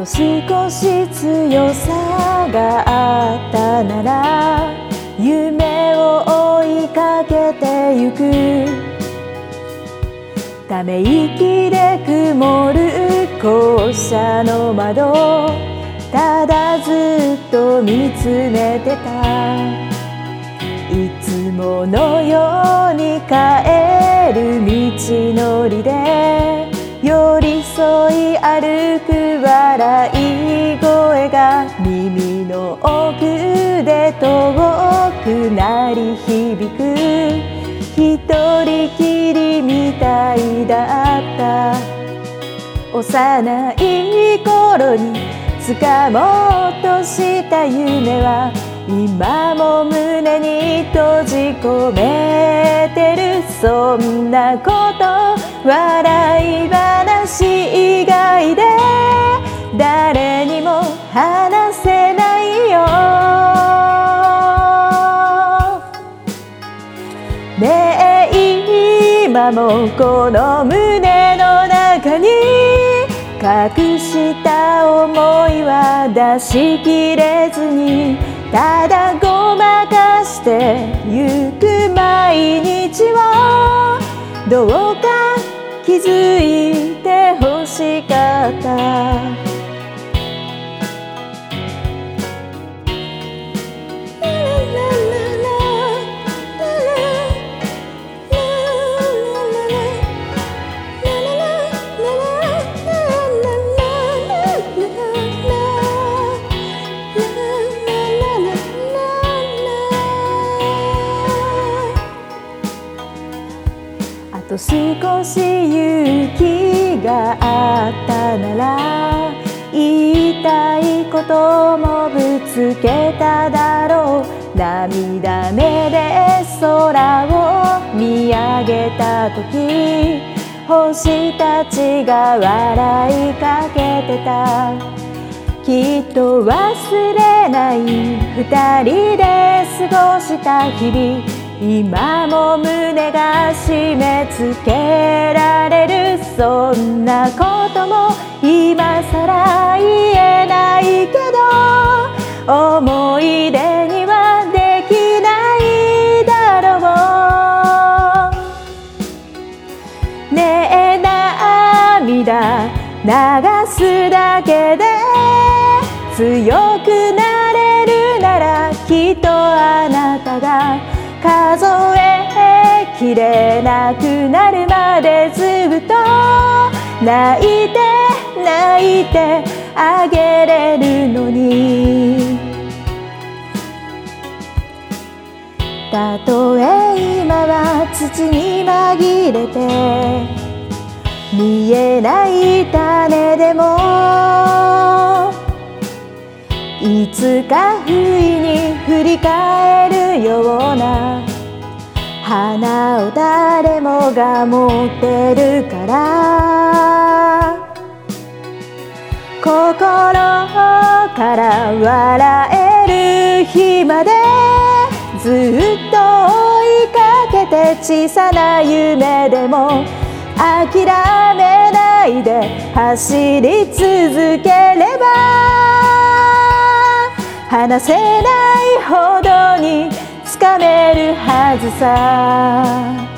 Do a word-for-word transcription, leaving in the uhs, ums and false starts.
少し強さがあったなら夢を追いかけてゆく。ため息で曇る校舎の窓、ただずっと見つめてた。いつものように帰る道のりで寄り添い歩く笑い声が耳の奥で遠く鳴り響く。一人きりみたいだった。幼い頃に掴もうとした夢は今も胸に閉じ込めてる。そんなこと笑い話以外で誰にも話せないよ。ねえ今もこの胸の中に隠した想いは出しきれずに、ただごまかしてゆく毎日をどうか気づいてほしかった。あと少し勇気があったなら言いたいこともぶつけただろう。涙目で空を見上げた時、星たちが笑いかけてた。きっと忘れない二人で過ごした日々、今も胸が締め付けられる。そんなことも今さら言えないけど、思い出にはできないだろう。ねえ涙流すだけで強くなれるなら、きっとあなたが数えきれなくなるまでずっと泣いて泣いてあげれるのに。たとえ今は土に紛れて見えない種でも、いつか不意に振り返るような花を誰もが持ってるから、心から笑える日までずっと追いかけて、小さな夢でも諦めないで走り続ければ、離せないほどにつかめるはずさ。